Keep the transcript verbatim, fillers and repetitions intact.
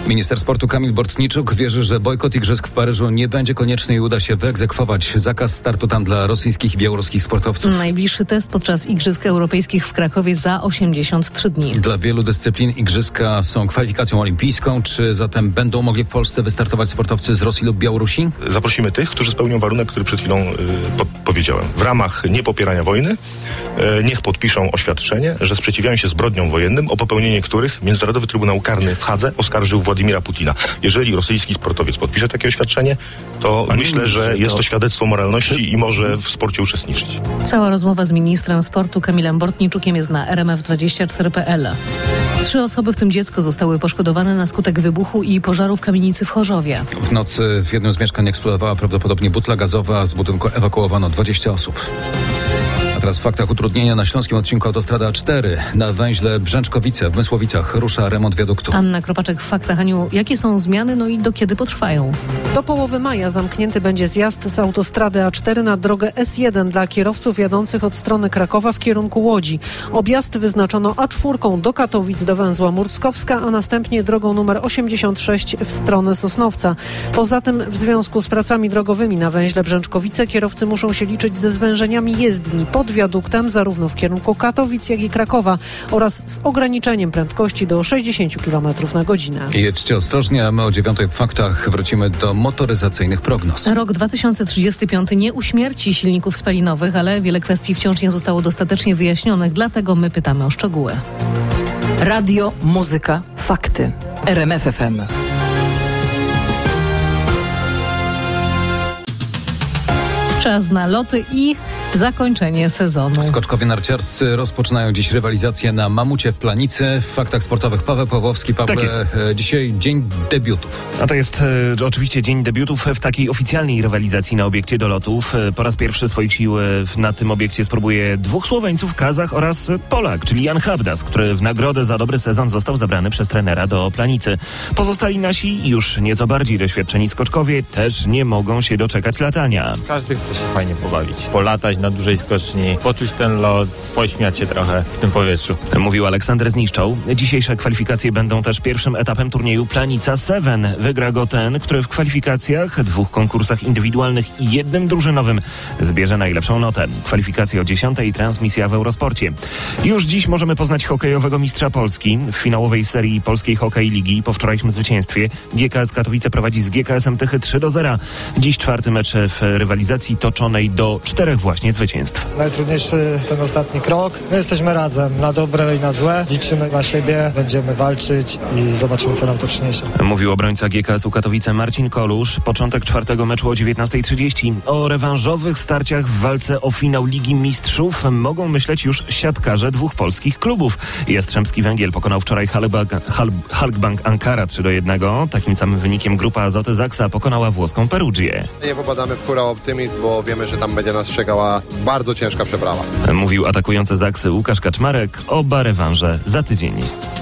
Minister sportu Kamil Bortniczuk wierzy, że bojkot igrzysk w Paryżu nie będzie konieczny i uda się wyegzekwować zakaz startu tam dla rosyjskich i białoruskich sportowców. Najbliższy test podczas Igrzysk Europejskich w Krakowie za osiemdziesiąt trzy dni. Dla wielu dyscyplin igrzyska są kwalifikacją olimpijską. Czy zatem będą mogli w Polsce wystartować sportowcy z Rosji lub Białorusi? Zaprosimy tych, którzy spełnią warunek, który przed chwilą y, po, powiedziałem. W ramach niepopierania wojny y, niech podpiszą oświadczenie, że sprzeciwiają się zbrodniom wojennym, o popełnienie których Międzynarodowy Trybunał Karny w Hadze oskarżył Władimira Putina. Jeżeli rosyjski sportowiec podpisze takie oświadczenie, to Panie myślę, że jest to świadectwo moralności i może w sporcie uczestniczyć. Cała rozmowa z ministrem sportu Kamilem Bortniczukiem jest na r m f dwadzieścia cztery kropka p l. Trzy osoby, w tym dziecko, zostały poszkodowane na skutek wybuchu i pożaru w kamienicy w Chorzowie. W nocy w jednym z mieszkań eksplodowała prawdopodobnie butla gazowa. Z budynku ewakuowano dwadzieścia osób. A teraz w faktach utrudnienia na śląskim odcinku autostrady A cztery. Na węźle Brzęczkowice w Mysłowicach rusza remont wiaduktu. Anna Kropaczek w faktach. Aniu, jakie są zmiany, no i do kiedy potrwają? Do połowy maja zamknięty będzie zjazd z autostrady A cztery na drogę S jeden dla kierowców jadących od strony Krakowa w kierunku Łodzi. Objazd wyznaczono A cztery do Katowic do węzła Murckowska, a następnie drogą numer osiemdziesiąt sześć w stronę Sosnowca. Poza tym w związku z pracami drogowymi na węźle Brzęczkowice kierowcy muszą się liczyć ze zwężeniami jezdni pod wiaduktem zarówno w kierunku Katowic, jak i Krakowa oraz z ograniczeniem prędkości do sześćdziesiąt kilometrów na godzinę. Jedźcie ostrożnie, a my o dziewiątej w faktach wrócimy do motoryzacyjnych prognoz. Rok dwa tysiące trzydziesty piąty nie uśmierci silników spalinowych, ale wiele kwestii wciąż nie zostało dostatecznie wyjaśnionych, dlatego my pytamy o szczegóły. Radio, muzyka, fakty. R M F F M. Czas na loty i zakończenie sezonu. Skoczkowie narciarscy rozpoczynają dziś rywalizację na Mamucie w Planicy. W faktach sportowych Paweł Pawłowski. Pawle, tak jest. Dzisiaj dzień debiutów. A to jest e, oczywiście dzień debiutów w takiej oficjalnej rywalizacji na obiekcie do lotów. E, po raz pierwszy swoich sił e, na tym obiekcie spróbuje dwóch Słoweńców, Kazach oraz Polak, czyli Jan Habdas, który w nagrodę za dobry sezon został zabrany przez trenera do Planicy. Pozostali nasi, już nieco bardziej doświadczeni skoczkowie, też nie mogą się doczekać latania. Każdy chce się fajnie pobawić, polatać na dużej skoczni, poczuć ten lot, pośmiać się trochę w tym powietrzu. Mówił Aleksander Zniszczał. Dzisiejsze kwalifikacje będą też pierwszym etapem turnieju Planica Seven. Wygra go ten, który w kwalifikacjach, dwóch konkursach indywidualnych i jednym drużynowym zbierze najlepszą notę. Kwalifikacje o dziesiątej i transmisja w Eurosporcie. Już dziś możemy poznać hokejowego mistrza Polski. W finałowej serii Polskiej Hokej Ligi po wczorajszym zwycięstwie G K S Katowice prowadzi z G K S-em Tychy trzy do zera. Dziś czwarty mecz w rywalizacji toczonej do czterech właśnie zwycięstw. Najtrudniejszy ten ostatni krok. My jesteśmy razem, na dobre i na złe. Liczymy na siebie, będziemy walczyć i zobaczymy, co nam to przyniesie. Mówił obrońca G K S-u Katowice Marcin Kolusz. Początek czwartego meczu o dziewiętnasta trzydzieści. O rewanżowych starciach w walce o finał Ligi Mistrzów mogą myśleć już siatkarze dwóch polskich klubów. Jastrzębski Węgiel pokonał wczoraj Halkbank, Halkbank Ankara trzy do jednego. Takim samym wynikiem grupa Azoty Zaksa pokonała włoską Perugię. Nie popadamy w hura optymizm, bo wiemy, że tam będzie nas czekała bardzo ciężka przeprawa. Mówił atakujący Zaksy Łukasz Kaczmarek. Oba rewanże za tydzień.